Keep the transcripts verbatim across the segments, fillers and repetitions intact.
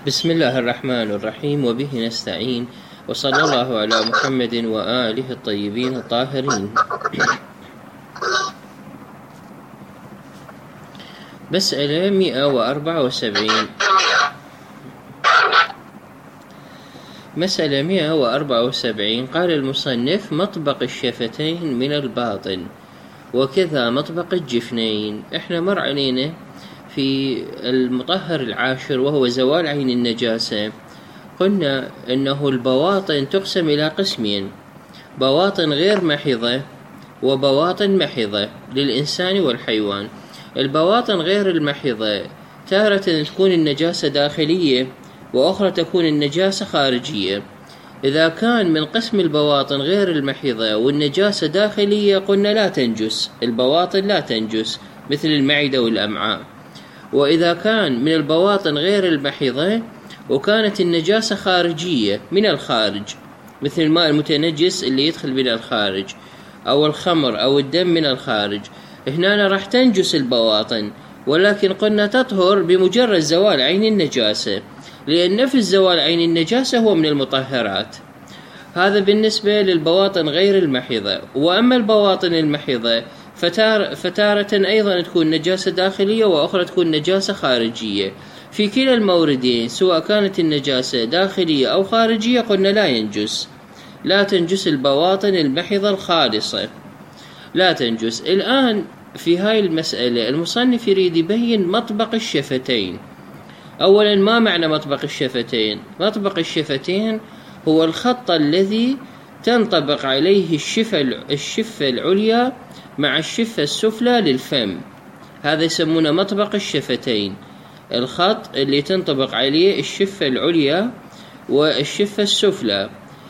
بسم الله الرحمن الرحيم، وبه نستعين، وصلى الله على محمد وآله الطيبين الطاهرين. مسألة مئة وأربعة وسبعين مسألة مئة وأربعة وسبعين قال المصنف: مطبق الشفتين من الباطن، وكذا مطبق الجفنين. احنا مر علينا في المطهر العاشر وهو زوال عين النجاسة، قلنا انه البواطن تقسم الى قسمين: بواطن غير محضة وبواطن محضة للإنسان والحيوان. البواطن غير المحضة تارة تكون النجاسة داخلية، وأخرى تكون النجاسة خارجية. إذا كان من قسم البواطن غير المحضة والنجاسة داخلية قلنا لا تنجس، البواطن لا تنجس مثل المعدة والأمعاء. وإذا كان من البواطن غير المحضة وكانت النجاسة خارجية من الخارج، مثل الماء المتنجس اللي يدخل من الخارج، أو الخمر أو الدم من الخارج، هنا راح تنجس البواطن، ولكن قلنا تطهر بمجرد زوال عين النجاسة، لأن نفس زوال عين النجاسة هو من المطهرات. هذا بالنسبة للبواطن غير المحضة. وأما البواطن المحضة فتار فتارة أيضا تكون نجاسة داخلية، وأخرى تكون نجاسة خارجية. في كلا الموردين سواء كانت النجاسة داخلية أو خارجية قلنا لا ينجس، لا تنجس البواطن المحضة الخالصة، لا تنجس. الآن في هاي المسألة المصنف يريد يبين مطبق الشفتين. أولا، ما معنى مطبق الشفتين؟ مطبق الشفتين هو الخط الذي تنطبق عليه الشفة الشفة العليا مع الشفة السفلى للفم، هذا يسمونه مطبق الشفتين، الخط اللي تنطبق عليه الشفة العليا والشفة السفلى.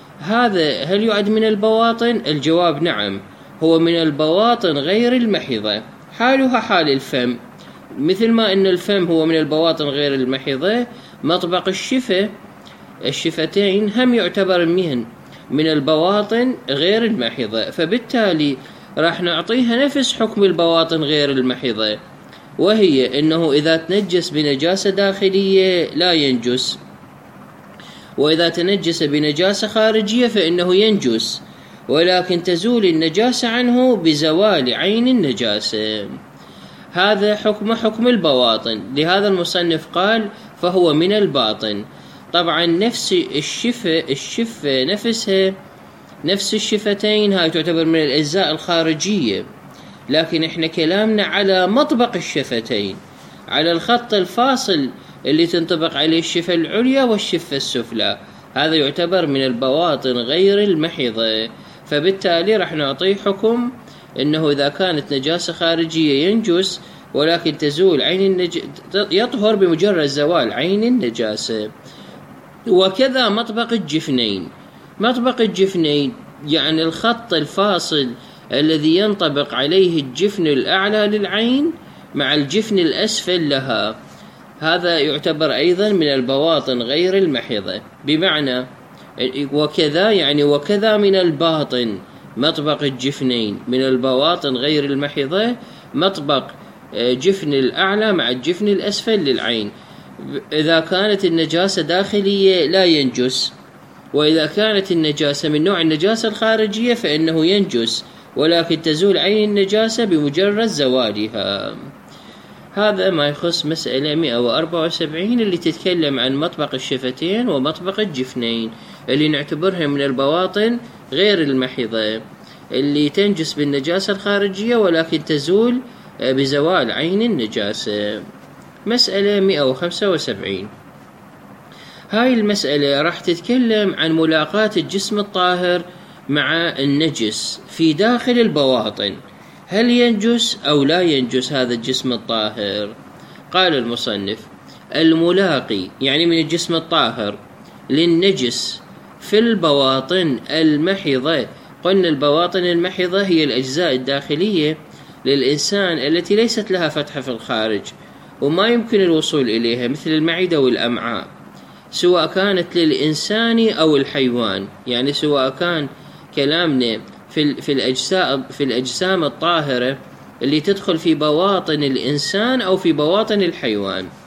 هذا هل يعد من البواطن؟ الجواب نعم، هو من البواطن غير المحضة، حالها حال الفم. مثل ما أن الفم هو من البواطن غير المحضة، مطبق الشفة الشفتين هم يعتبر من من البواطن غير المحضة، فبالتالي راح نعطيها نفس حكم البواطن غير المحضة، وهي أنه إذا تنجس بنجاسة داخلية لا ينجس، وإذا تنجس بنجاسة خارجية فإنه ينجس، ولكن تزول النجاسة عنه بزوال عين النجاسة. هذا حكم حكم البواطن، لهذا المصنف قال فهو من الباطن. طبعا نفس الشفة الشفة نفسها نفس الشفتين هاي تعتبر من الأجزاء الخارجية، لكن احنا كلامنا على مطبق الشفتين، على الخط الفاصل اللي تنطبق عليه الشفة العليا والشفة السفلى، هذا يعتبر من البواطن غير المحضة، فبالتالي راح نعطيه حكم انه اذا كانت نجاسة خارجية ينجس، ولكن تزول عين النج... يطهر بمجرد زوال عين النجاسة. وكذا مطبق الجفنين. مطبق الجفنين يعني الخط الفاصل الذي ينطبق عليه الجفن الأعلى للعين مع الجفن الأسفل لها، هذا يعتبر أيضا من البواطن غير المحضة. بمعنى وكذا يعني وكذا من الباطن مطبق الجفنين، من البواطن غير المحضة مطبق جفن الأعلى مع الجفن الأسفل للعين. إذا كانت النجاسة داخلية لا ينجس، وإذا كانت النجاسة من نوع النجاسة الخارجية فإنه ينجس، ولكن تزول عين النجاسة بمجرد زوالها. هذا ما يخص مسألة مئة وأربعة وسبعين اللي تتكلم عن مطبق الشفتين ومطبق الجفنين، اللي نعتبرها من البواطن غير المحضة اللي تنجس بالنجاسة الخارجية ولكن تزول بزوال عين النجاسة. مسألة مئة وخمسة وسبعين، هاي المسألة راح تتكلم عن ملاقاة الجسم الطاهر مع النجس في داخل البواطن، هل ينجس أو لا ينجس هذا الجسم الطاهر؟ قال المصنف: الملاقي يعني من الجسم الطاهر للنجس في البواطن المحضة. قلنا البواطن المحضة هي الأجزاء الداخلية للإنسان التي ليست لها فتحة في الخارج وما يمكن الوصول إليها، مثل المعدة والأمعاء، سواء كانت للإنسان أو الحيوان. يعني سواء كان كلامنا في في الأجساء في الأجسام الطاهرة اللي تدخل في بواطن الإنسان أو في بواطن الحيوان.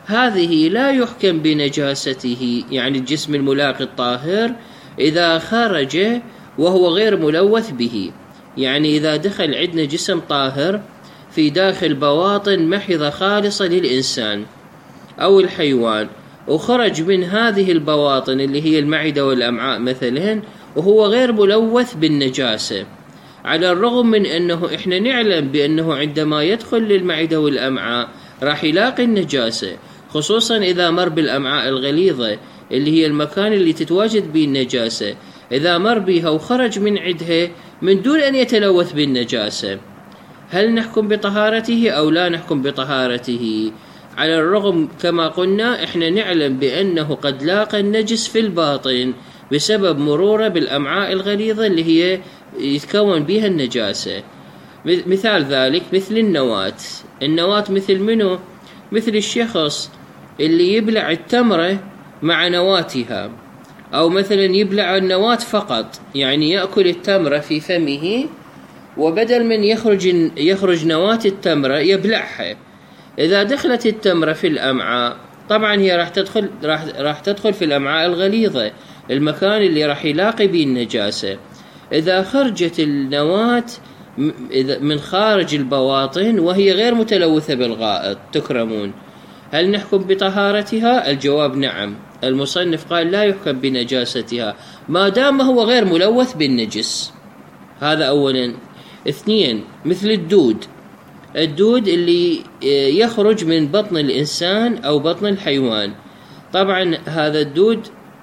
هذه لا يحكم بنجاسته، يعني الجسم الملاقي الطاهر إذا خرج وهو غير ملوث به. يعني إذا دخل عندنا جسم طاهر في داخل بواطن محضة خالصة للإنسان أو الحيوان، وخرج من هذه البواطن اللي هي المعدة والأمعاء مثلا وهو غير ملوث بالنجاسة، على الرغم من أنه إحنا نعلم بأنه عندما يدخل للمعدة والأمعاء راح يلاقي النجاسة، خصوصا إذا مر بالأمعاء الغليظة اللي هي المكان اللي تتواجد به النجاسة، إذا مر بها وخرج من عندها من دون أن يتلوث بالنجاسة، هل نحكم بطهارته أو لا نحكم بطهارته؟ على الرغم كما قلنا إحنا نعلم بأنه قد لاقى النجس في الباطن بسبب مروره بالأمعاء الغليظة اللي هي يتكون بها النجاسة. مثال ذلك مثل النواة. النواة مثل منه؟ مثل الشخص اللي يبلع التمرة مع نواتها، أو مثلا يبلع النواة فقط، يعني يأكل التمرة في فمه وبدل من يخرج يخرج نواة التمرة يبلعها. إذا دخلت التمرة في الأمعاء طبعا هي راح تدخل راح راح تدخل في الأمعاء الغليظة، المكان اللي راح يلاقي به النجاسة. إذا خرجت النواة من خارج البواطن وهي غير متلوثة بالغائط تكرمون، هل نحكم بطهارتها؟ الجواب نعم. المصنف قال لا يحكم بنجاستها ما دام هو غير ملوث بالنجس. هذا أولا. اثنين، مثل الدود. الدود اللي يخرج من بطن الإنسان أو بطن الحيوان، طبعا هذا الدود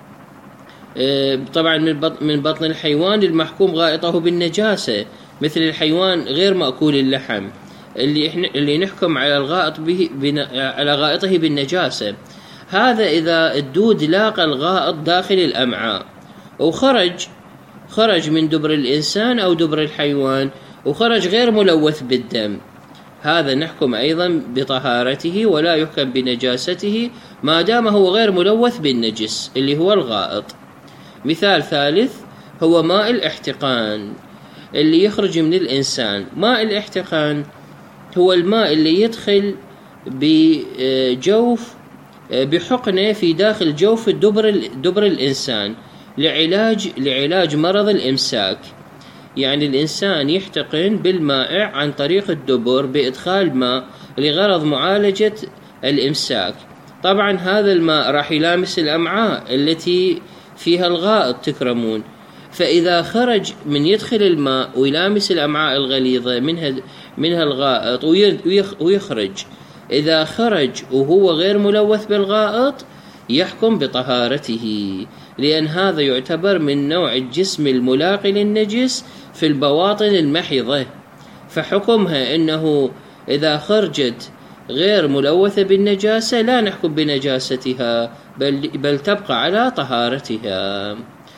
طبعا من بطن الحيوان المحكوم غائطه بالنجاسة، مثل الحيوان غير مأكول اللحم اللي احنا اللي نحكم على الغائط به على غائطه بالنجاسة. هذا إذا الدود لاقى الغائط داخل الأمعاء وخرج خرج من دبر الإنسان أو دبر الحيوان وخرج غير ملوث بالدم، هذا نحكم أيضا بطهارته ولا يحكم بنجاسته ما دام هو غير ملوث بالنجس اللي هو الغائط. مثال ثالث هو ماء الاحتقان اللي يخرج من الإنسان. ماء الاحتقان هو الماء اللي يدخل بجوف بحقنة في داخل جوف دبر دبر الإنسان لعلاج لعلاج مرض الإمساك. يعني الإنسان يحتقن بالمائع عن طريق الدبر بإدخال ماء لغرض معالجة الإمساك. طبعا هذا الماء راح يلامس الأمعاء التي فيها الغائط تكرمون، فإذا خرج من يدخل الماء ويلامس الأمعاء الغليظة منها منها الغائط ويخرج، إذا خرج وهو غير ملوث بالغائط يحكم بطهارته، لأن هذا يعتبر من نوع الجسم الملاقي للنجس في البواطن المحضة، فحكمها أنه إذا خرجت غير ملوثة بالنجاسة لا نحكم بنجاستها بل, بل تبقى على طهارتها.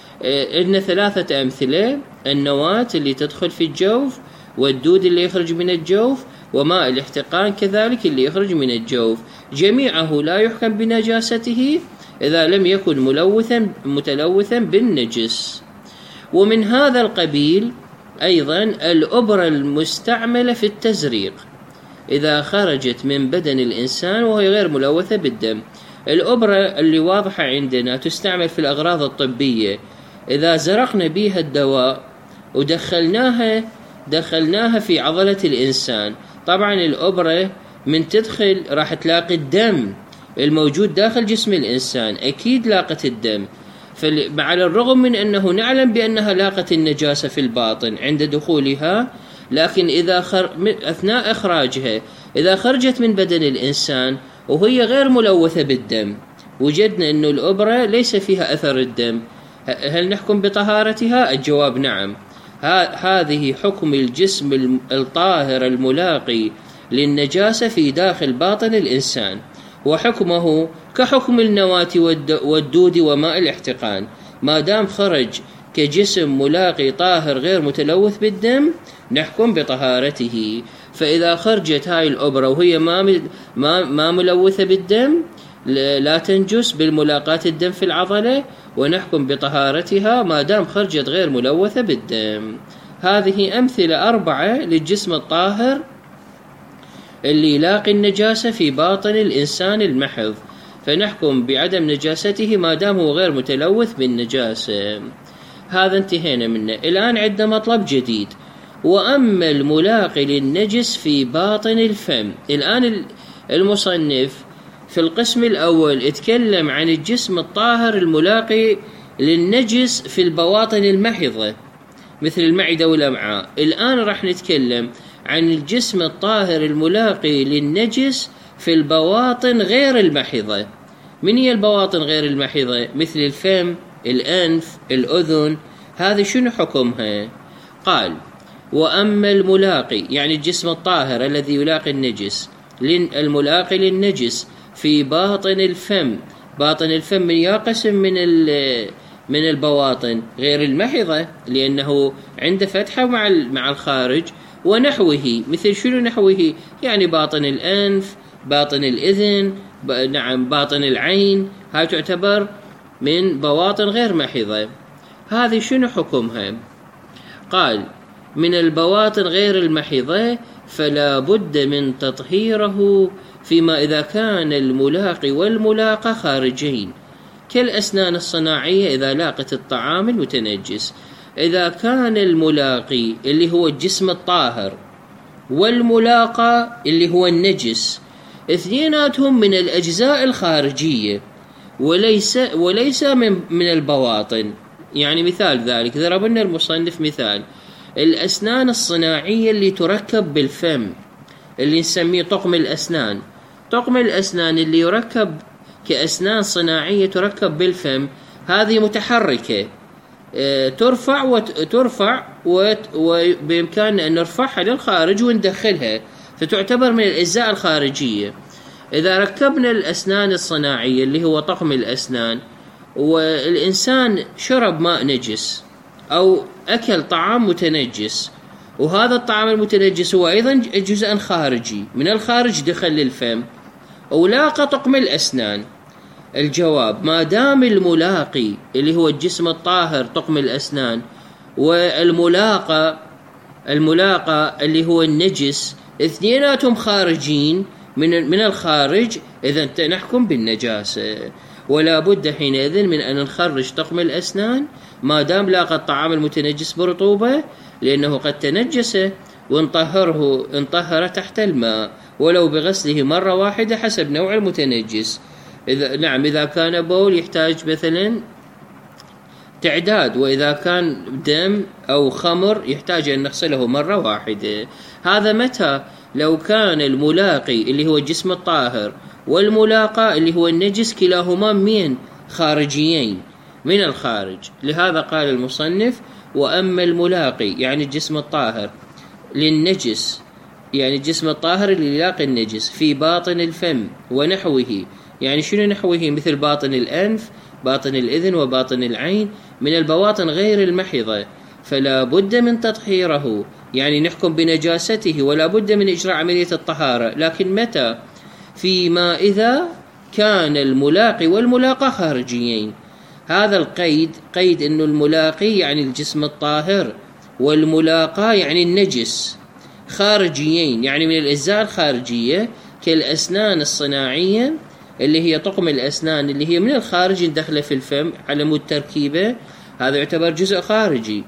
إن ثلاثة أمثلة: النواة اللي تدخل في الجوف، والدود اللي يخرج من الجوف، وماء الاحتقان كذلك اللي يخرج من الجوف، جميعه لا يحكم بنجاسته إذا لم يكن ملوثا متلوثا بالنجس. ومن هذا القبيل أيضا الأبرة المستعملة في التزريق إذا خرجت من بدن الإنسان وهي غير ملوثة بالدم. الأبرة اللي واضحة عندنا تستعمل في الأغراض الطبية، إذا زرقنا بها الدواء ودخلناها دخلناها في عضلة الإنسان، طبعا الأبرة من تدخل راح تلاقي الدم الموجود داخل جسم الإنسان، أكيد لاقت الدم. فعلى الرغم من أنه نعلم بأنها لاقت النجاسة في الباطن عند دخولها، لكن إذا خر... أثناء إخراجها إذا خرجت من بدن الإنسان وهي غير ملوثة بالدم، وجدنا أن الأبرة ليس فيها أثر الدم، هل نحكم بطهارتها؟ الجواب نعم. هذه حكم الجسم الطاهر الملاقي للنجاسة في داخل باطن الإنسان، وحكمه كحكم النواة والدود وماء الاحتقان، ما دام خرج كجسم ملاقي طاهر غير متلوث بالدم نحكم بطهارته. فإذا خرجت هاي الأبرة وهي ما ما ما ملوثة بالدم لا تنجس بالملاقاة الدم في العضلة، ونحكم بطهارتها ما دام خرجت غير ملوثة بالدم. هذه أمثلة أربعة للجسم الطاهر اللي يلاقي النجاسة في باطن الإنسان المحض، فنحكم بعدم نجاسته ما دام هو غير متلوث بالنجاسة. هذا انتهينا منه. الآن عندنا مطلب جديد، وأما الملاقي للنجس في باطن الفم. الآن المصنف في القسم الأول اتكلم عن الجسم الطاهر الملاقي للنجس في البواطن المحضة مثل المعدة والأمعاء. الآن راح نتكلم عن الجسم الطاهر الملاقي للنجس في البواطن غير المحضة. من هي البواطن غير المحضة؟ مثل الفم، الأنف، الأذن. هذه شنو حكمها؟ قال: وأما الملاقي يعني الجسم الطاهر الذي يلاقي النجس، الملاقي للنجس في باطن الفم. باطن الفم ينقسم من من البواطن غير المحضة لأنه عنده فتحة مع مع الخارج، ونحوه. مثل شنو نحوه؟ يعني باطن الأنف، باطن الإذن، نعم باطن العين. هاي تعتبر من بواطن غير محضة. هذه شنو حكمها؟ قال: من البواطن غير المحضة فلا بد من تطهيره فيما إذا كان الملاقي والملاقى خارجين، كالأسنان الصناعية إذا لاقت الطعام المتنجس. إذا كان الملاقي اللي هو الجسم الطاهر والملاقى اللي هو النجس اثنيناتهم من الأجزاء الخارجية وليس وليس من من البواطن. يعني مثال ذلك ضرب لنا المصنف مثال: الأسنان الصناعية اللي تركب بالفم اللي نسميه طقم الأسنان. طقم الأسنان اللي يركب كأسنان صناعية تركب بالفم، هذه متحركة، ترفع وترفع وبإمكاننا أن نرفعها للخارج وندخلها، فتعتبر من الأجزاء الخارجية. إذا ركبنا الأسنان الصناعية اللي هو طقم الأسنان والإنسان شرب ماء نجس أو أكل طعام متنجس، وهذا الطعام المتنجس هو أيضا جزء خارجي من الخارج دخل للفم ولاقى طقم الأسنان، الجواب: ما دام الملاقي اللي هو الجسم الطاهر طقم الأسنان والملاقى الملاقى اللي هو النجس اثنيناتهم خارجين من من الخارج، إذا نحكم بالنجاسة. ولا بد حينئذ من أن نخرج طقم الأسنان ما دام لاقى الطعام المتنجس برطوبة، لأنه قد تنجس، ونطهره نطهره تحت الماء ولو بغسله مرة واحدة حسب نوع المتنجس. إذا نعم إذا كان بول يحتاج مثلا تعداد، وإذا كان دم أو خمر يحتاج أن نغسله مرة واحدة. هذا متى؟ لو كان الملاقي اللي هو الجسم الطاهر والملاقى اللي هو النجس كلاهما من خارجيين من الخارج. لهذا قال المصنف: وأما الملاقي يعني الجسم الطاهر للنجس، يعني الجسم الطاهر اللي يلاقي النجس في باطن الفم ونحوه. يعني شنو نحوه؟ مثل باطن الأنف، باطن الإذن، وباطن العين، من البواطن غير المحضة، فلا بد من تطهيره، يعني نحكم بنجاسته ولا بد من إجراء عملية الطهارة. لكن متى؟ فيما إذا كان الملاقي والملاقى خارجيين. هذا القيد قيد إنه الملاقي يعني الجسم الطاهر والملاقى يعني النجس خارجيين، يعني من الأجزاء الخارجية كالأسنان الصناعية اللي هي طقم الأسنان اللي هي من الخارج ندخله في الفم على مود تركيبه، هذا يعتبر جزء خارجي.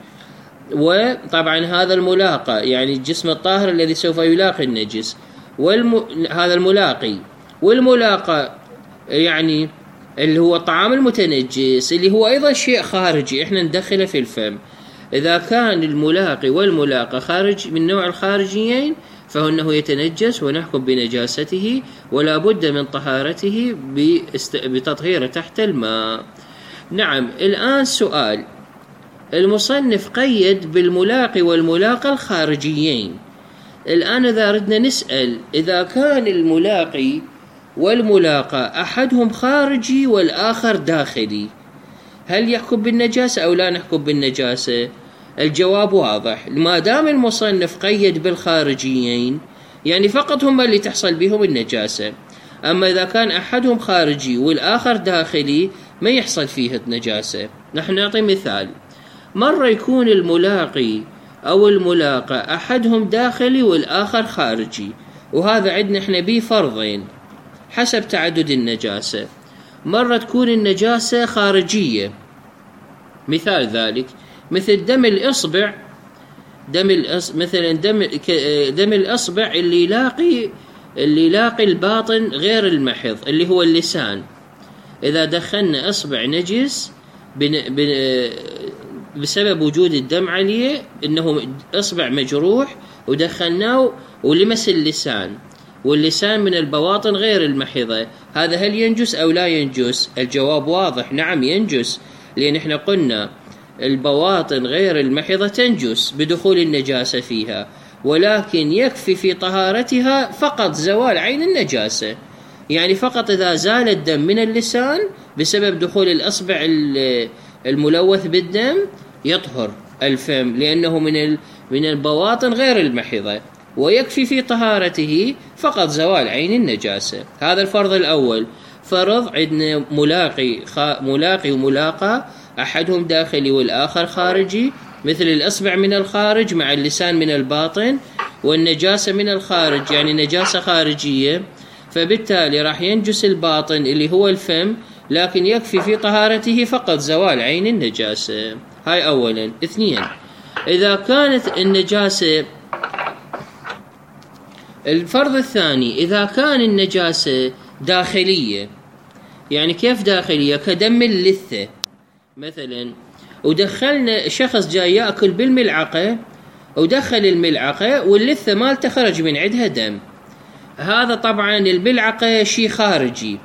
وطبعا هذا الملاقى يعني الجسم الطاهر الذي سوف يلاقي النجس، والم... هذا الملاقي والملاقى يعني اللي هو الطعام المتنجس اللي هو أيضا شيء خارجي احنا ندخله في الفم. إذا كان الملاقي والملاقى خارج من نوع الخارجيين فإنه يتنجس ونحكم بنجاسته ولا بد من طهارته بتطهيره تحت الماء. نعم، الآن سؤال: المصنف قيد بالملاقي والملاقى الخارجيين. الآن إذا ردنا نسأل إذا كان الملاقي والملاقى أحدهم خارجي والآخر داخلي، هل يحكم بالنجاسة أو لا نحكم بالنجاسة؟ الجواب واضح، ما دام المصنف قيد بالخارجيين يعني فقط هم اللي تحصل بهم النجاسة. أما إذا كان أحدهم خارجي والآخر داخلي ما يحصل فيه النجاسة. نحن نعطي مثال: مرة يكون الملاقي أو الملاقى أحدهم داخلي والآخر خارجي، وهذا عندنا احنا بيه فرضين حسب تعدد النجاسة. مرة تكون النجاسة خارجية، مثال ذلك مثل دم الإصبع، دم الأص... مثلا دم دم الإصبع اللي يلاقي اللي يلاقي الباطن غير المحض اللي هو اللسان. إذا دخلنا إصبع نجس بن... بن... بسبب وجود الدم عليه، إنه إصبع مجروح ودخلناه ولمس اللسان، واللسان من البواطن غير المحضة، هذا هل ينجس أو لا ينجس؟ الجواب واضح، نعم ينجس، لأن احنا قلنا البواطن غير المحضة تنجس بدخول النجاسة فيها، ولكن يكفي في طهارتها فقط زوال عين النجاسة. يعني فقط إذا زال الدم من اللسان بسبب دخول الأصبع الملوث بالدم يطهر الفم، لأنه من من البواطن غير المحضة، ويكفي في طهارته فقط زوال عين النجاسة. هذا الفرض الأول. فرض عندنا ملاقي خ... ملاقي وملاقى، أحدهم داخلي والآخر خارجي، مثل الأصبع من الخارج مع اللسان من الباطن، والنجاسة من الخارج يعني نجاسة خارجية، فبالتالي راح ينجس الباطن اللي هو الفم، لكن يكفي في طهارته فقط زوال عين النجاسة. هاي أولا. اثنين، إذا كانت النجاسة، الفرض الثاني، إذا كان النجاسة داخلية، يعني كيف داخلية؟ كدم اللثة مثلا، ودخلنا شخص جاي يأكل بالملعقة ودخل الملعقة واللثة مالته خرج من عندها دم، هذا طبعا الملعقة شيء خارجي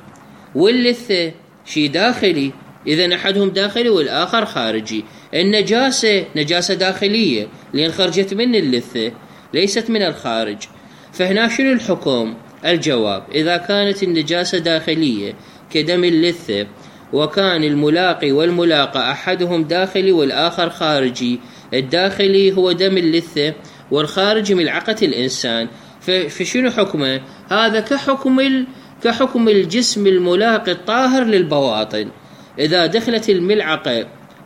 واللثة شيء داخلي، إذن أحدهم داخلي والآخر خارجي. النجاسة نجاسة داخلية لأن خرجت من اللثة ليست من الخارج. فهنا شنو الحكم؟ الجواب: إذا كانت النجاسة داخلية كدم اللثة، وكان الملاقي والملاقى أحدهم داخلي والآخر خارجي، الداخلي هو دم اللثة والخارجي ملعقة الإنسان، فشنو حكمه؟ هذا كحكم ال... كحكم الجسم الملاقي الطاهر للبواطن. إذا دخلت الملعقة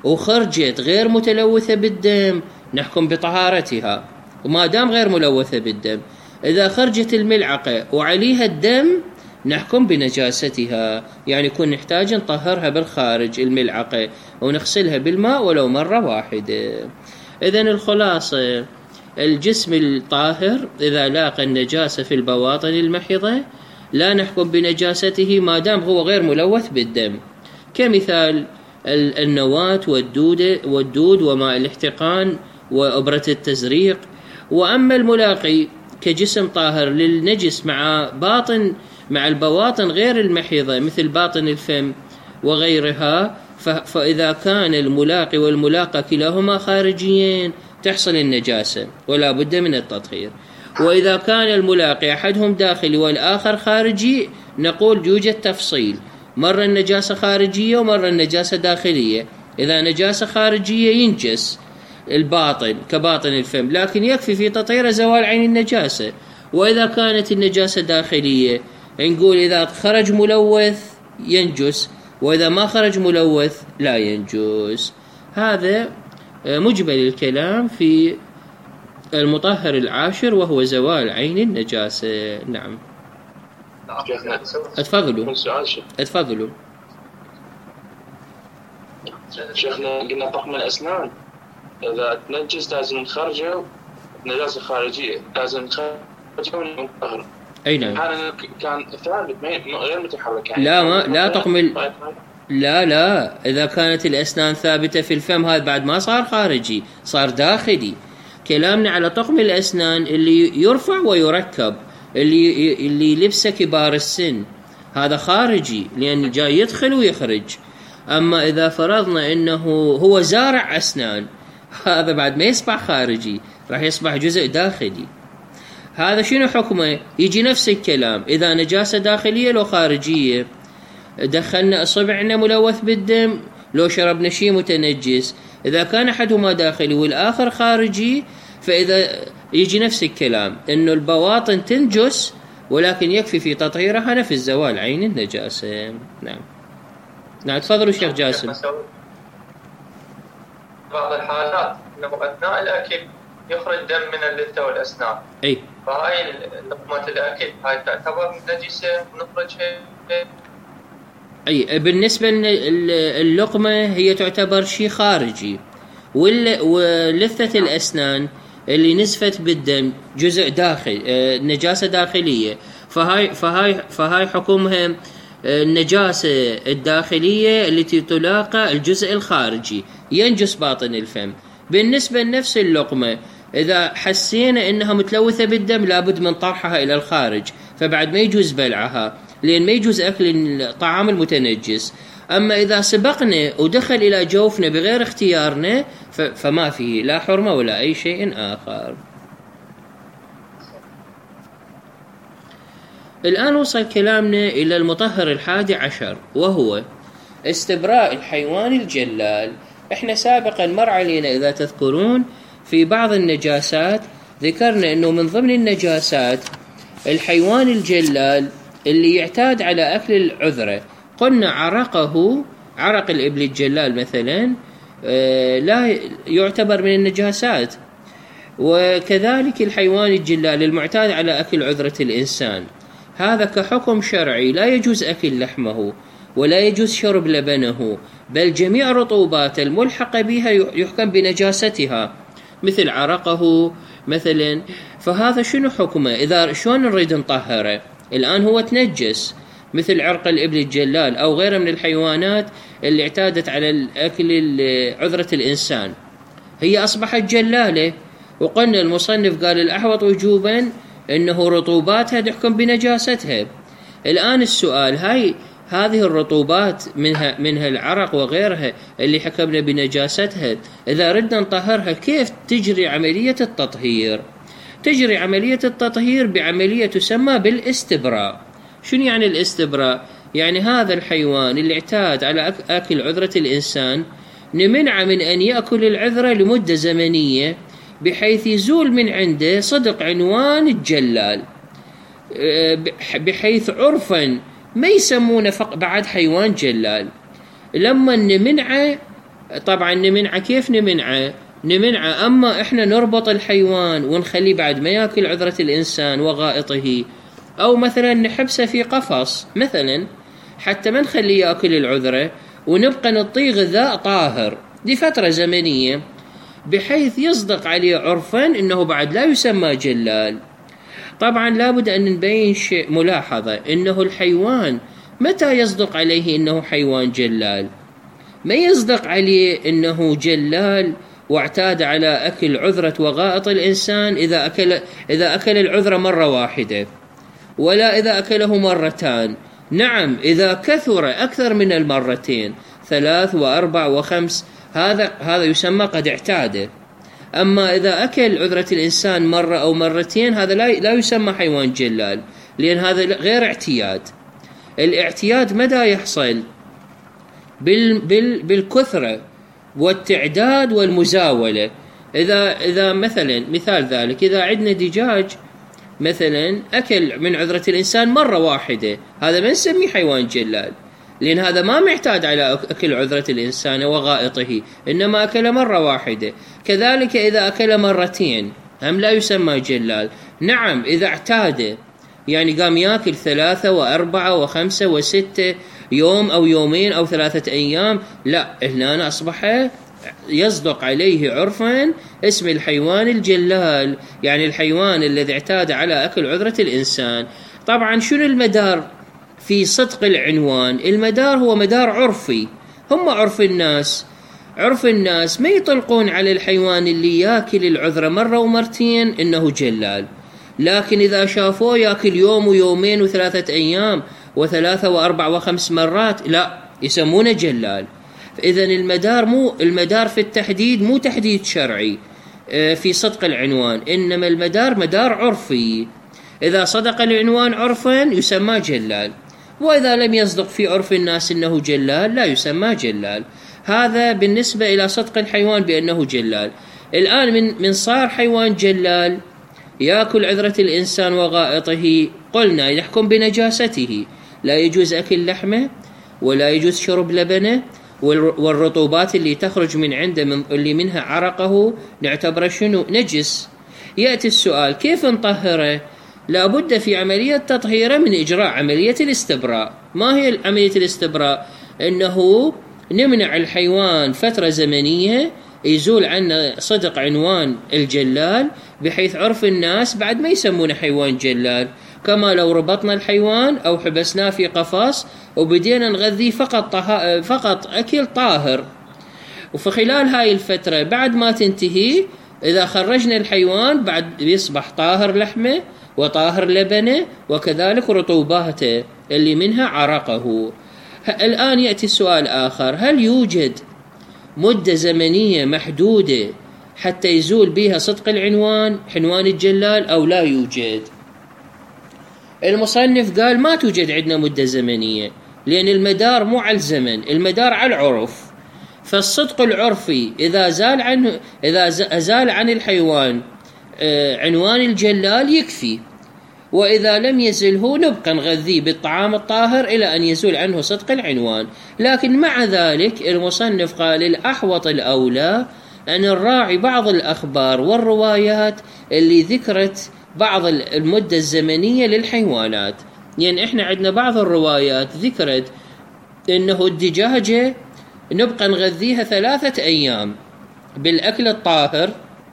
وخرجت غير متلوثة بالدم نحكم بطهارتها، وما دام غير ملوثة بالدم. إذا خرجت الملعقة وعليها الدم نحكم بنجاستها، يعني يكون نحتاج نطهرها بالخارج الملعقة ونغسلها بالماء ولو مرة واحدة. إذن الخلاصة: الجسم الطاهر إذا لاقى النجاسة في البواطن المحضة لا نحكم بنجاسته ما دام هو غير ملوث بالدم، كمثال النواة والدود والدود وماء الاحتقان وإبرة التزريق. وأما الملاقي كجسم طاهر للنجس مع باطن مع البواطن غير المحيضة مثل باطن الفم وغيرها، فإذا كان الملاقي والملاقى كلاهما خارجيين تحصل النجاسة ولا بد من التطهير. وإذا كان الملاقي أحدهم داخلي والآخر خارجي نقول يوجد تفصيل، مرة النجاسة خارجية ومرة النجاسة داخلية. إذا نجاسة خارجية ينجس الباطن كباطن الفم، لكن يكفي في تطهير زوال عين النجاسة. وإذا كانت النجاسة داخلية نقول إذا خرج ملوث ينجس، وإذا ما خرج ملوث لا ينجس. هذا مجمل الكلام في المطهر العاشر وهو زوال عين النجاسة. نعم. اتفضلوا اتفضلوا. شيخنا قلنا طقم الأسنان إذا تنجس لازم نخرجه نجاسة خارجية، لازم نخرجه ونطهره. أي نعم. هذا كان ثابت غير متحرك يعني. لا ما لا طقم ال... لا لا إذا كانت الأسنان ثابتة في الفم هذا بعد ما صار خارجي، صار داخلي. كلامنا على طقم الأسنان اللي يرفع ويركب، اللي اللي لبسه كبار السن، هذا خارجي لأن جاي يدخل ويخرج. أما إذا فرضنا أنه هو زارع أسنان هذا بعد ما يصبح خارجي، راح يصبح جزء داخلي. هذا شنو حكمه؟ يجي نفس الكلام، إذا نجاسة داخلية لو خارجية، دخلنا أصبعنا ملوث بالدم لو شربنا شيء متنجس، إذا كان أحدهما داخلي والآخر خارجي فإذا يجي نفس الكلام أنه البواطن تنجس ولكن يكفي في تطهيرها نفس زوال عين النجاسة. نعم. نعم تفضلوا شيخ جاسم. بعض الحالات أنه أثناء الأكل يخرج دم من اللثة والأسنان. أي. فهاي لقمة الأكل هاي تعتبر نجسة ونخرجها. أي بالنسبة للقمة هي تعتبر شيء خارجي، ولثة الأسنان اللي نزفت بالدم جزء داخل نجاسة داخلية، فهاي فهاي فهاي حكمها النجاسة الداخلية التي تلاقى الجزء الخارجي ينجس باطن الفم. بالنسبة لنفس اللقمة إذا حسينا إنها متلوثة بالدم لابد من طرحها إلى الخارج، فبعد ما يجوز بلعها لأن ما يجوز أكل الطعام المتنجس. أما إذا سبقنا ودخل إلى جوفنا بغير اختيارنا فما فيه لا حرمة ولا أي شيء آخر. الآن وصل كلامنا إلى المطهر الحادي عشر، وهو استبراء الحيوان الجلال. إحنا سابقا مر علينا إذا تذكرون في بعض النجاسات ذكرنا أنه من ضمن النجاسات الحيوان الجلال اللي يعتاد على أكل العذرة. قلنا عرقه، عرق الإبل الجلال مثلا لا يعتبر من النجاسات، وكذلك الحيوان الجلال المعتاد على أكل عذرة الإنسان، هذا كحكم شرعي لا يجوز أكل لحمه ولا يجوز شرب لبنه، بل جميع رطوبات الملحقة بها يحكم بنجاستها مثل عرقه مثلا. فهذا شنو حكمه؟ إذا شلون نريد نطهره؟ الآن هو تنجس مثل عرق الإبل الجلال أو غيره من الحيوانات اللي اعتادت على الأكل عذرة الإنسان، هي أصبحت جلالة، وقلنا المصنف قال الأحوط وجوبا إنه رطوباتها تحكم بنجاستها. الآن السؤال، هاي هذه الرطوبات منها منها العرق وغيرها اللي حكمنا بنجاستها، إذا ردنا نطهرها كيف تجري عملية التطهير؟ تجري عملية التطهير بعملية تسمى بالاستبراء. شنو يعني الاستبراء؟ يعني هذا الحيوان اللي اعتاد على أكل عذرة الإنسان نمنع من أن يأكل العذرة لمدة زمنية بحيث يزول من عنده صدق عنوان الجلال، بحيث عرفا ما يسمونه بعد حيوان جلال. لما نمنعه، طبعا نمنعه كيف نمنعه؟ نمنعه أما إحنا نربط الحيوان ونخليه بعد ما يأكل عذرة الإنسان وغائطه، أو مثلا نحبسه في قفص مثلا حتى ما نخليه يأكل العذرة ونبقى نعطيه غذاء طاهر لفترة زمنية بحيث يصدق عليه عرفا إنه بعد لا يسمى جلال. طبعا لابد أن نبين شيء ملاحظة، إنه الحيوان متى يصدق عليه إنه حيوان جلال؟ ما يصدق عليه إنه جلال واعتاد على أكل عذرة وغائط الإنسان إذا أكل إذا أكل العذرة مرة واحدة، ولا إذا أكله مرتان. نعم إذا كثر أكثر من المرتين ثلاث وأربع وخمس هذا هذا يسمى قد اعتاد. أما إذا أكل عذرة الإنسان مرة أو مرتين هذا لا لا يسمى حيوان جلال، لأن هذا غير اعتياد. الاعتياد متى يحصل؟ بال بال بالكثرة والتعداد والمزاولة. إذا إذا مثلا مثال ذلك، إذا عندنا دجاج مثلا أكل من عذرة الإنسان مرة واحدة، هذا ما نسميه حيوان جلال، لأن هذا ما معتاد على أكل عذرة الإنسان وغائطه، إنما أكل مرة واحدة. كذلك إذا أكل مرتين هم لا يسمى جلال. نعم إذا اعتاد، يعني قام يأكل ثلاثة وأربعة وخمسة وستة يوم أو يومين أو ثلاثة أيام، لا، هنا أصبح يصدق عليه عرفا اسم الحيوان الجلال، يعني الحيوان الذي اعتاد على أكل عذرة الإنسان. طبعا شنو المدار في صدق العنوان؟ المدار هو مدار عرفي، هم عرف الناس عرف الناس ما يطلقون على الحيوان اللي يأكل العذرة مرة ومرتين إنه جلال، لكن إذا شافوه يأكل يوم ويومين وثلاثة أيام وثلاثة وأربع وخمس مرات لا يسمونه جلال. إذن المدار مو المدار في التحديد مو تحديد شرعي في صدق العنوان، إنما المدار مدار عرفي. إذا صدق العنوان عرفا يسمى جلال، وإذا لم يصدق في عرف الناس إنه جلال لا يسمى جلال. هذا بالنسبة إلى صدق الحيوان بأنه جلال. الآن من من صار حيوان جلال يأكل عذرة الإنسان وغائطه، قلنا يحكم بنجاسته، لا يجوز أكل لحمه ولا يجوز شرب لبنه والرطوبات اللي تخرج من عنده من اللي منها عرقه نعتبره شنو؟ نجس. يأتي السؤال كيف نطهره؟ لابد في عملية تطهيره من إجراء عملية الاستبراء. ما هي عملية الاستبراء؟ إنه نمنع الحيوان فترة زمنية يزول عنه صدق عنوان الجلال، بحيث عرف الناس بعد ما يسمونه حيوان جلال، كما لو ربطنا الحيوان أو حبسناه في قفص وبدينا نغذيه فقط طه... فقط أكل طاهر. وفي خلال هاي الفترة بعد ما تنتهي إذا خرجنا الحيوان بعد يصبح طاهر لحمه وطاهر لبنه وكذلك رطوباته اللي منها عرقه. الآن يأتي السؤال آخر، هل يوجد مدة زمنية محدودة حتى يزول بها صدق العنوان عنوان الجلال أو لا يوجد؟ المصنف قال ما توجد عندنا مدة زمنية، لأن المدار مو على الزمن، المدار على العرف. فالصدق العرفي إذا زال عنه إذا زال عن الحيوان عنوان الجلال يكفي، وإذا لم يزله نبقى نغذيه بالطعام الطاهر إلى أن يزول عنه صدق العنوان. لكن مع ذلك المصنف قال الأحوط الأولى أن نراعي بعض الأخبار والروايات اللي ذكرت بعض المدة الزمنية للحيوانات. يعني إحنا عندنا بعض الروايات ذكرت إنه الدجاجة نبقى نغذيها ثلاثة أيام بالأكل الطاهر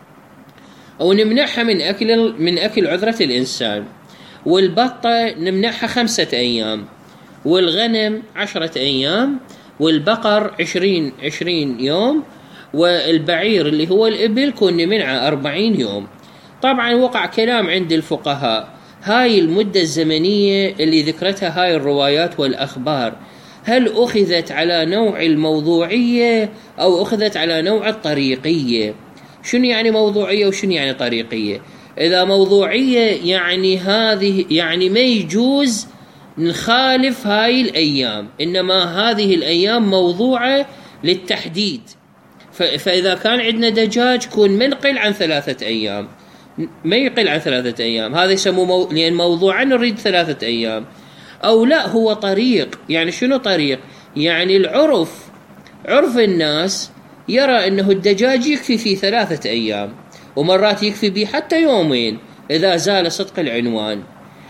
أو نمنعها من أكل من أكل عذرة الإنسان، والبطة نمنعها خمسة أيام، والغنم عشرة أيام، والبقر عشرين عشرين يوم، والبعير اللي هو الإبل كون نمنعه أربعين يوم. طبعا وقع كلام عند الفقهاء هاي المدة الزمنية اللي ذكرتها هاي الروايات والأخبار هل أخذت على نوع الموضوعية أو أخذت على نوع الطريقية؟ شنو يعني موضوعية وشنو يعني طريقية؟ إذا موضوعية يعني هذه يعني ما يجوز نخالف هاي الأيام، إنما هذه الأيام موضوعة للتحديد. فإذا كان عندنا دجاج كون منقل عن ثلاثة أيام، ما يقل عن ثلاثة أيام، هذا يسموه مو... لأن موضوعا نريد ثلاثة أيام. أو لا هو طريق، يعني شنو طريق؟ يعني العرف، عرف الناس يرى أنه الدجاج يكفي في ثلاثة أيام، ومرات يكفي به حتى يومين إذا زال صدق العنوان.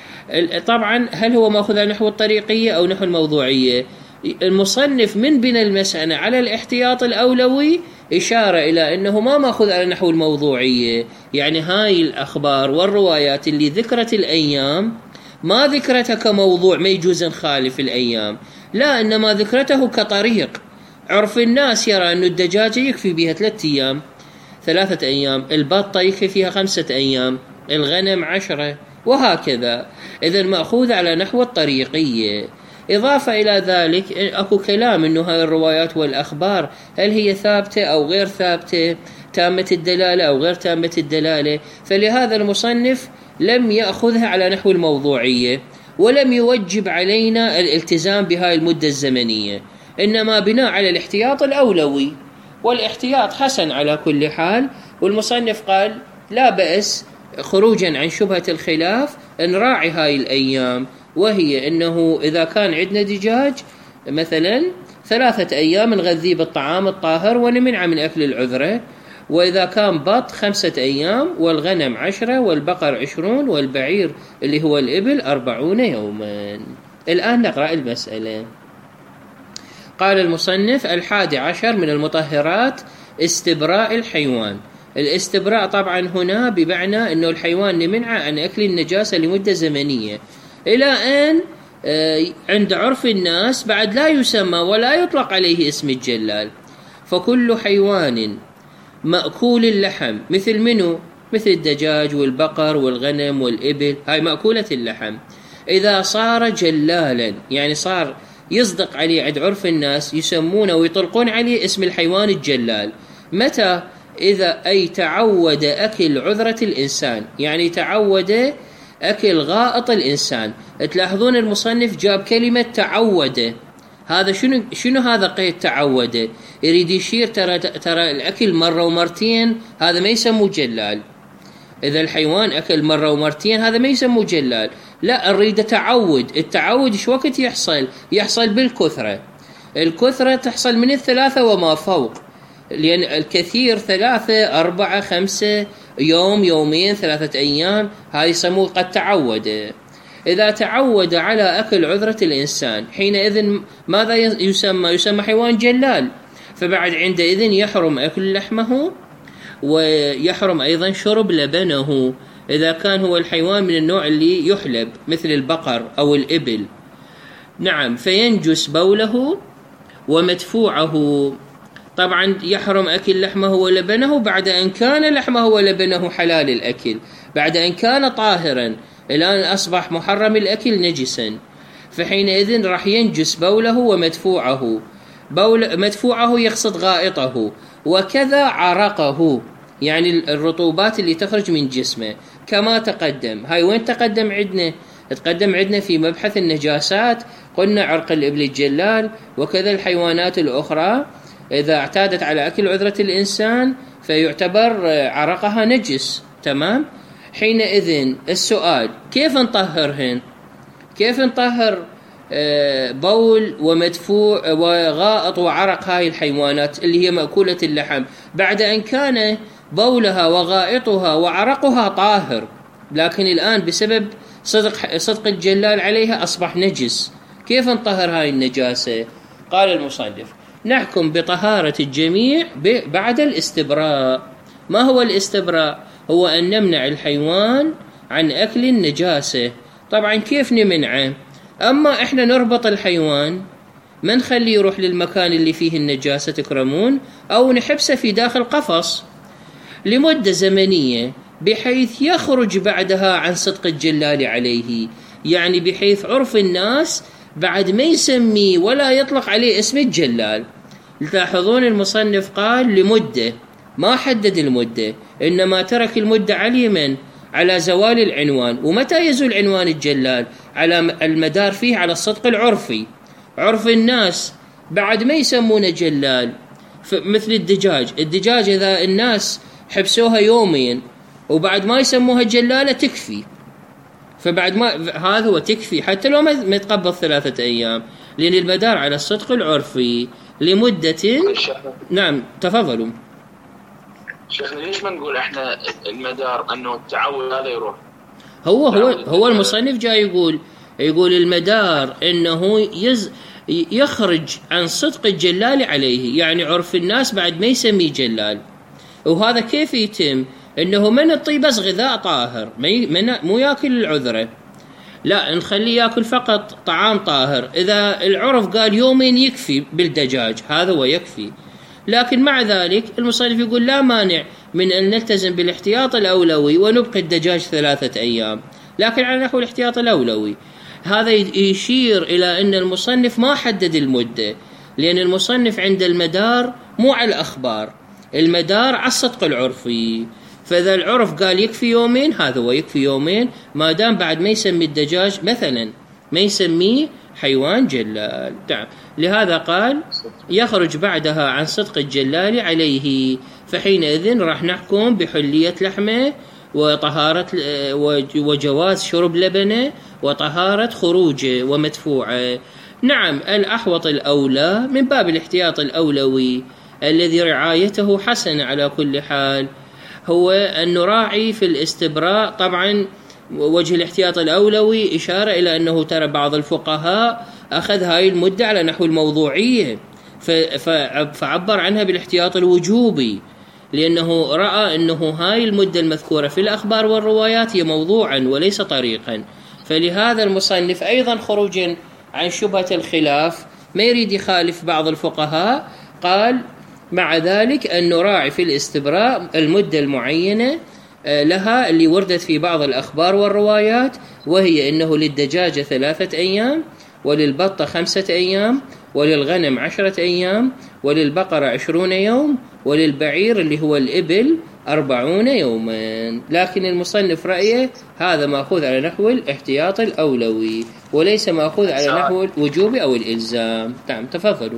طبعا هل هو مأخذ نحو الطريقية أو نحو الموضوعية؟ المصنف من بنى المسألة على الاحتياط الأولوي إشارة إلى أنه ما مأخذ على نحو الموضوعية، يعني هاي الأخبار والروايات اللي ذكرت الأيام ما ذكرتها كموضوع ما يجوز نخالف الأيام، لا، إنما ذكرته كطريق. عرف الناس يرى أن الدجاجة يكفي بها ثلاثة أيام ثلاثة أيام، البطة يكفي فيها خمسة أيام، الغنم عشرة، وهكذا. إذن مأخوذ على نحو الطريقية. إضافة إلى ذلك أكو كلام أنه هاي الروايات والأخبار هل هي ثابتة أو غير ثابتة، تامة الدلالة أو غير تامة الدلالة. فلهذا المصنف لم يأخذها على نحو الموضوعية ولم يوجب علينا الالتزام بهاي المدة الزمنية، إنما بناء على الاحتياط الأولوي، والاحتياط حسن على كل حال. والمصنف قال لا بأس خروجا عن شبهة الخلاف نراعي هاي الأيام، وهي أنه إذا كان عندنا دجاج مثلا ثلاثة أيام نغذيه بالطعام الطاهر ونمنع من أكل العذرة، وإذا كان بط خمسة أيام، والغنم عشرة، والبقر عشرون، والبعير اللي هو الإبل أربعون يوما. الآن نقرأ المسألة. قال المصنف الحادي عشر من المطهرات استبراء الحيوان. الاستبراء طبعا هنا بمعنى أنه الحيوان نمنع عن أكل النجاسة لمدة زمنية إلى أن عند عرف الناس بعد لا يسمى ولا يطلق عليه اسم الجلال. فكل حيوان مأكول اللحم مثل منه مثل الدجاج والبقر والغنم والإبل، هاي مأكولة اللحم، إذا صار جلالا يعني صار يصدق عليه عند عرف الناس يسمونه ويطلقون عليه اسم الحيوان الجلال. متى؟ إذا أي تعود أكل عذرة الإنسان، يعني تعود أكل غائط الإنسان. تلاحظون المصنف جاب كلمة تعود، هذا شنو شنو هذا قيد تعود؟ يريد يشير ترى ترى الأكل مرة ومرتين هذا ما يسموه جلال. إذا الحيوان أكل مرة ومرتين هذا ما يسموه جلال، لا، نريد تعود. التعود شو وقت يحصل؟ يحصل بالكثرة. الكثرة تحصل من الثلاثة وما فوق، لأن الكثير ثلاثة أربعة خمسة يوم يومين ثلاثة أيام، هذا يسموه قد تعود. إذا تعود على أكل عذرة الإنسان حينئذ ماذا يسمى؟ يسمى حيوان جلال، فبعد عندئذ يحرم أكل لحمه ويحرم أيضا شرب لبنه إذا كان هو الحيوان من النوع اللي يحلب مثل البقر أو الإبل. نعم، فينجس بوله ومدفوعه. طبعا يحرم أكل لحمه ولبنه بعد أن كان لحمه ولبنه حلال الأكل، بعد أن كان طاهرا الآن أصبح محرم الأكل نجسا، فحينئذ راح ينجس بوله ومدفوعه. بول مدفوعه يقصد غائطه، وكذا عرقه، يعني الرطوبات اللي تخرج من جسمه كما تقدم. هاي وين تقدم عندنا؟ تقدم عندنا في مبحث النجاسات، قلنا عرق الإبل الجلال وكذا الحيوانات الأخرى إذا اعتادت على أكل عذرة الإنسان فيعتبر عرقها نجس. تمام؟ حينئذ السؤال كيف نطهرهن؟ كيف نطهر بول ومدفوع وغائط وعرق هاي الحيوانات اللي هي مأكولة اللحم بعد أن كان بولها وغائطها وعرقها طاهر، لكن الآن بسبب صدق صدق الجلال عليها أصبح نجس؟ كيف نطهر هاي النجاسة؟ قال المصنف: نحكم بطهارة الجميع بعد الاستبراء. ما هو الاستبراء؟ هو أن نمنع الحيوان عن أكل النجاسة. طبعا كيف نمنعه؟ أما إحنا نربط الحيوان، ما نخليه يروح للمكان اللي فيه النجاسة تكرمون، أو نحبسه في داخل قفص لمدة زمنية بحيث يخرج بعدها عن صدق الجلال عليه، يعني بحيث عرف الناس بعد ما يسميه ولا يطلق عليه اسم الجلال. تلاحظون المصنف قال لمدة، ما حدد المدة، إنما ترك المدة على اليمن على زوال العنوان. ومتى يزول عنوان الجلال؟ على المدار فيه على الصدق العرفي، عرف الناس بعد ما يسمونه جلال. مثل الدجاج، الدجاج إذا الناس حبسوها يومين وبعد ما يسموها جلالة تكفي، فبعد ما هذا هو تكفي حتى لو ما يتقبل ثلاثة أيام، لأن المدار على الصدق العرفي لمدة. نعم تفضلوا. شيخنا ليش ما نقول احنا المدار انه التعود هذا يروح؟ هو هو هو المصنف جاي يقول يقول المدار انه يز يخرج عن صدق الجلال عليه، يعني عرف الناس بعد ما يسميه جلال. وهذا كيف يتم؟ انه من الطي بس غذاء طاهر، ما مو ياكل العذره، لا نخليه ياكل فقط طعام طاهر. اذا العرف قال يومين يكفي بالدجاج هذا هو يكفي، لكن مع ذلك المصنف يقول لا مانع من أن نلتزم بالاحتياط الأولوي ونبقي الدجاج ثلاثة أيام، لكن على نحو الاحتياط الأولوي. هذا يشير إلى أن المصنف ما حدد المدة، لأن المصنف عند المدار مو على الأخبار، المدار على الصدق العرفي. فإذا العرف قال يكفي يومين هذا هو يكفي يومين، ما دام بعد ما يسمي الدجاج مثلا ما يسميه حيوان جلال. نعم، لهذا قال يخرج بعدها عن صدق الجلال عليه، فحينئذ راح نحكم بحلية لحمه وطهارة وجواز شرب لبنه وطهارة خروجه ومدفوعه. نعم، الأحوط الأولى من باب الاحتياط الأولوي الذي رعايته حسنة على كل حال هو أن نراعي في الاستبراء. طبعا وجه الاحتياط الأولوي إشارة إلى أنه ترى بعض الفقهاء أخذ هاي المدة على نحو الموضوعية فعبر عنها بالاحتياط الوجوبي، لأنه رأى أنه هاي المدة المذكورة في الأخبار والروايات هي موضوعا وليس طريقا. فلهذا المصنف أيضا خروجا عن شبهة الخلاف ما يريد يخالف بعض الفقهاء، قال مع ذلك أن نراعي في الاستبراء المدة المعينة لها اللي وردت في بعض الأخبار والروايات، وهي أنه للدجاجة ثلاثة أيام، وللبطة خمسة أيام، وللغنم عشرة أيام، وللبقرة عشرون يوم، وللبعير اللي هو الإبل أربعون يوما. لكن المصنف رأيه هذا مأخوذ على نحو الاحتياط الأولوي وليس مأخوذ على نحو الوجوب أو الإلزام. نعم تفضلوا.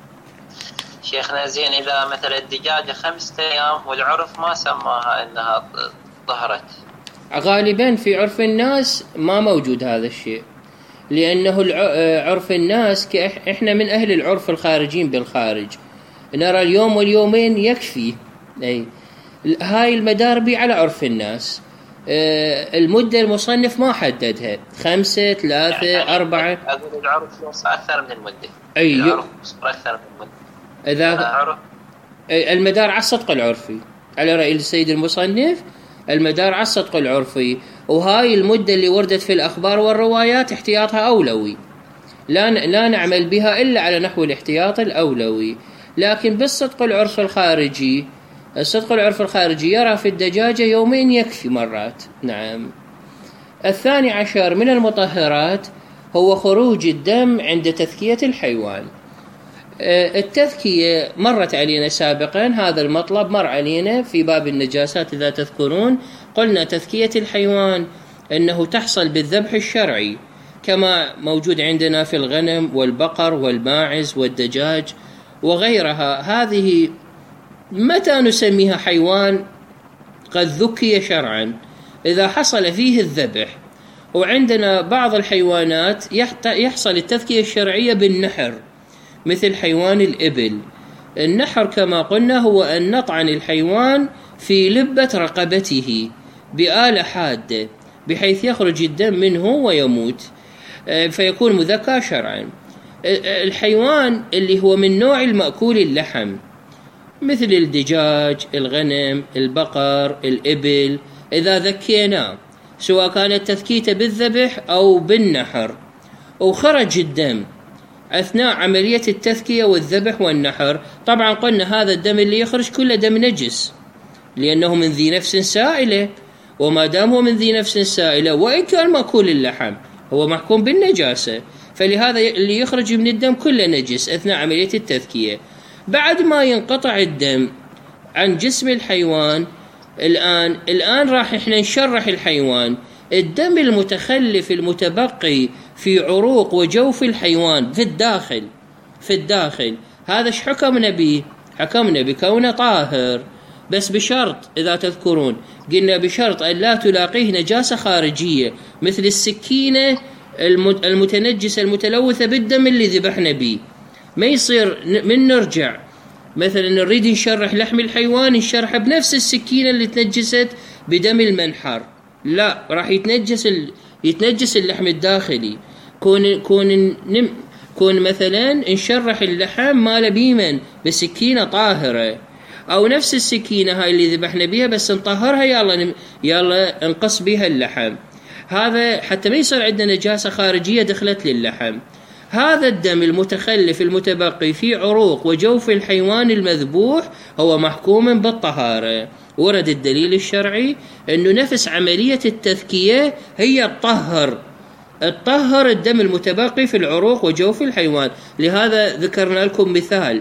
شيخنا زين إذا مثلا الدجاجة خمسة أيام والعرف ما سماها أنها ظهرت، غالبا في عرف الناس ما موجود هذا الشيء، لأنه عرف الناس إحنا من أهل العرف الخارجين بالخارج نرى اليوم واليومين يكفي. أي هاي المدار على عرف الناس. المدة المصنف ما حددها، خمسة ثلاثة يعني أربعة. أقول العرف أكثر من المدة. أي العرف أكثر من المدة. إذا المدار على الصدق العرفي على رأي السيد المصنف، المدار على الصدق العرفي، وهاي المدة اللي وردت في الأخبار والروايات احتياطها أولوي، لا لا نعمل بها إلا على نحو الاحتياط الأولوي. لكن بالصدق العرف الخارجي، الصدق العرف الخارجي يرى في الدجاجة يومين يكفي مرات. نعم. الثاني عشر من المطهرات هو خروج الدم عند تذكية الحيوان. التذكية مرت علينا سابقا، هذا المطلب مر علينا في باب النجاسات إذا تذكرون. قلنا تذكية الحيوان أنه تحصل بالذبح الشرعي كما موجود عندنا في الغنم والبقر والماعز والدجاج وغيرها. هذه متى نسميها حيوان قد ذكي شرعا؟ إذا حصل فيه الذبح. وعندنا بعض الحيوانات يحصل التذكية الشرعية بالنحر، مثل حيوان الإبل. النحر كما قلنا هو أن نطعن الحيوان في لبة رقبته بآلة حادة بحيث يخرج الدم منه ويموت، فيكون مذكى شرعا. الحيوان اللي هو من نوع المأكول اللحم مثل الدجاج، الغنم، البقر، الإبل، إذا ذكيناه سواء كانت تذكيته بالذبح أو بالنحر وخرج الدم أثناء عملية التذكية والذبح والنحر، طبعا قلنا هذا الدم اللي يخرج كله دم نجس لأنه من ذي نفس سائلة، وما دام هو من ذي نفس سائلة وإن كان مأكول اللحم هو محكوم بالنجاسة، فلهذا اللي يخرج من الدم كله نجس أثناء عملية التذكية. بعد ما ينقطع الدم عن جسم الحيوان، الآن الآن راح إحنا نشرح الحيوان. الدم المتخلف المتبقي في عروق وجوف الحيوان في الداخل في الداخل هذا ايش حكمنا به؟ حكمنا بكونه طاهر، بس بشرط إذا تذكرون قلنا بشرط أن لا تلاقيه نجاسة خارجية مثل السكينة المتنجسة المتلوثة بالدم اللي ذبحنا به. ما يصير من نرجع مثلا نريد نشرح لحم الحيوان نشرحه بنفس السكينة اللي تنجست بدم المنحر، لا، راح يتنجس ال... يتنجس اللحم الداخلي. كون كون نم... كون مثلا نشرح اللحم مال بيمن بسكينة طاهرة، أو نفس السكينة هاي اللي ذبحنا بها بس نطهرها، يلا ن... يلا نقص بها اللحم، هذا حتى ما يصير عندنا نجاسة خارجية دخلت للحم. هذا الدم المتخلف المتبقي في عروق وجوف الحيوان المذبوح هو محكوم بالطهارة. ورد الدليل الشرعي أنه نفس عملية التذكية هي الطهر الطهر الدم المتبقي في العروق وجوف الحيوان. لهذا ذكرنا لكم مثال،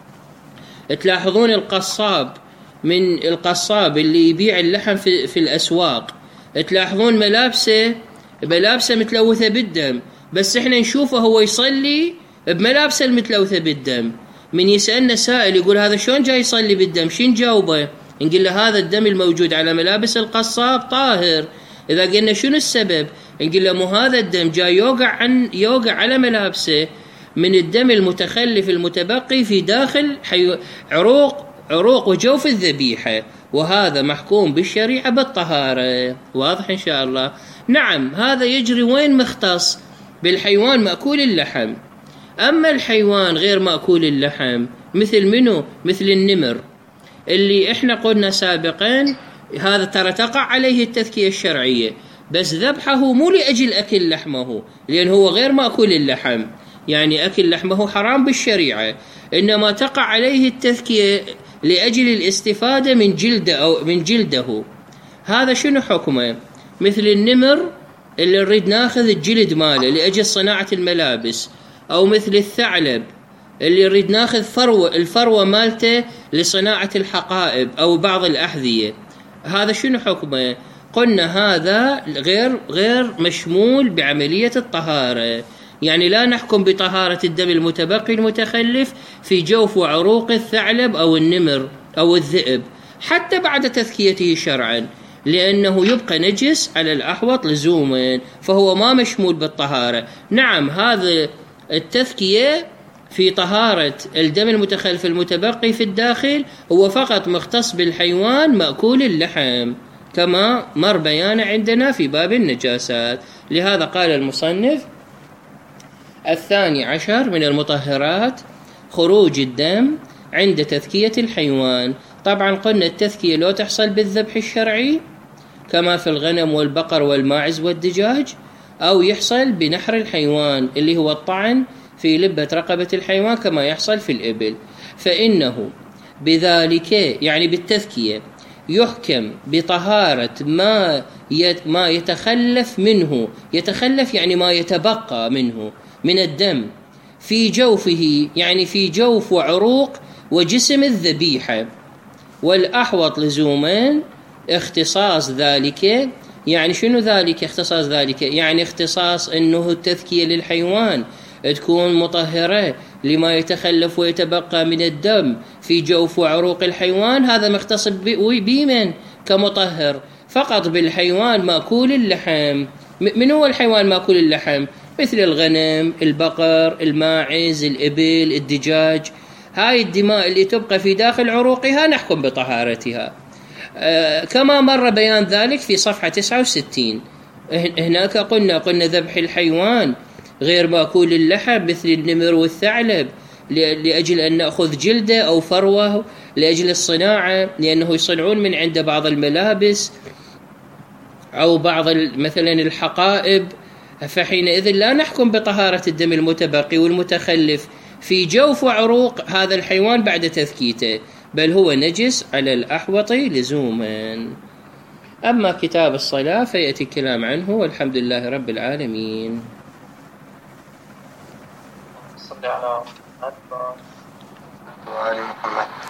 تلاحظون القصاب من القصاب اللي يبيع اللحم في, في الأسواق، تلاحظون ملابسه ملابسه متلوثة بالدم، بس احنا نشوفه هو يصلي بملابسه المتلوثة بالدم. من يسألنا سائل يقول هذا شلون جاي يصلي بالدم، شين جاوبه؟ نقول له هذا الدم الموجود على ملابس القصاب طاهر. إذا قلنا شنو السبب، نقول له مو هذا الدم جاي يوقع عن يوقع على ملابسه من الدم المتخلف المتبقي في داخل حيو... عروق عروق وجوف الذبيحة، وهذا محكوم بالشريعة بالطهارة. واضح إن شاء الله؟ نعم. هذا يجري وين؟ مختص بالحيوان مأكول اللحم. أما الحيوان غير مأكول اللحم مثل منه؟ مثل النمر اللي إحنا قلنا سابقا هذا ترى تقع عليه التذكية الشرعية، بس ذبحه مو لأجل أكل لحمه لأن هو غير مأكول اللحم، يعني أكل لحمه حرام بالشريعة، إنما تقع عليه التذكية لأجل الاستفادة من جلده أو من جلده. هذا شنو حكمه؟ مثل النمر اللي نريد ناخذ الجلد ماله لأجل صناعة الملابس، أو مثل الثعلب اللي نريد ناخذ فروة الفروة مالته لصناعة الحقائب أو بعض الأحذية. هذا شنو حكمه؟ قلنا هذا غير غير مشمول بعملية الطهارة، يعني لا نحكم بطهارة الدم المتبقي المتخلف في جوف وعروق الثعلب أو النمر أو الذئب حتى بعد تذكيته شرعا. لأنه يبقى نجس على الأحوط لزوما، فهو ما مشمول بالطهارة. نعم، هذا التذكية في طهارة الدم المتخلف المتبقي في الداخل هو فقط مختص بالحيوان مأكول اللحم، كما مر بيانه عندنا في باب النجاسات. لهذا قال المصنف: الثاني عشر من المطهرات خروج الدم عند تذكية الحيوان. طبعا قلنا التذكية لو تحصل بالذبح الشرعي كما في الغنم والبقر والماعز والدجاج، أو يحصل بنحر الحيوان اللي هو الطعن في لبة رقبة الحيوان كما يحصل في الإبل، فإنه بذلك يعني بالتذكية يحكم بطهارة ما ما يتخلف منه، يتخلف يعني ما يتبقى منه من الدم في جوفه، يعني في جوف وعروق وجسم الذبيحة. والأحوط لزوما اختصاص ذلك. يعني شنو ذلك اختصاص ذلك؟ يعني اختصاص أنه التذكية للحيوان تكون مطهرة لما يتخلف ويتبقى من الدم في جوف وعروق الحيوان، هذا مختص بمن كمطهر فقط بالحيوان مأكول اللحم. من هو الحيوان مأكول اللحم؟ مثل الغنم، البقر، الماعز، الإبل، الدجاج. هاي الدماء اللي تبقى في داخل عروقها نحكم بطهارتها. آه كما مر بيان ذلك في صفحة تسعة وستين. هناك قلنا قلنا ذبح الحيوان غير مأكول اللحم مثل النمر والثعلب لأجل أن نأخذ جلده أو فروه لأجل الصناعة، لأنه يصنعون من عند بعض الملابس أو بعض مثلا الحقائب، فحينئذ لا نحكم بطهارة الدم المتبقي والمتخلف في جوف وعروق هذا الحيوان بعد تذكيته، بل هو نجس على الأحوط لزوما. أما كتاب الصلاة فيأتي الكلام عنه، والحمد لله رب العالمين. صلي على محمد وعلى محمد.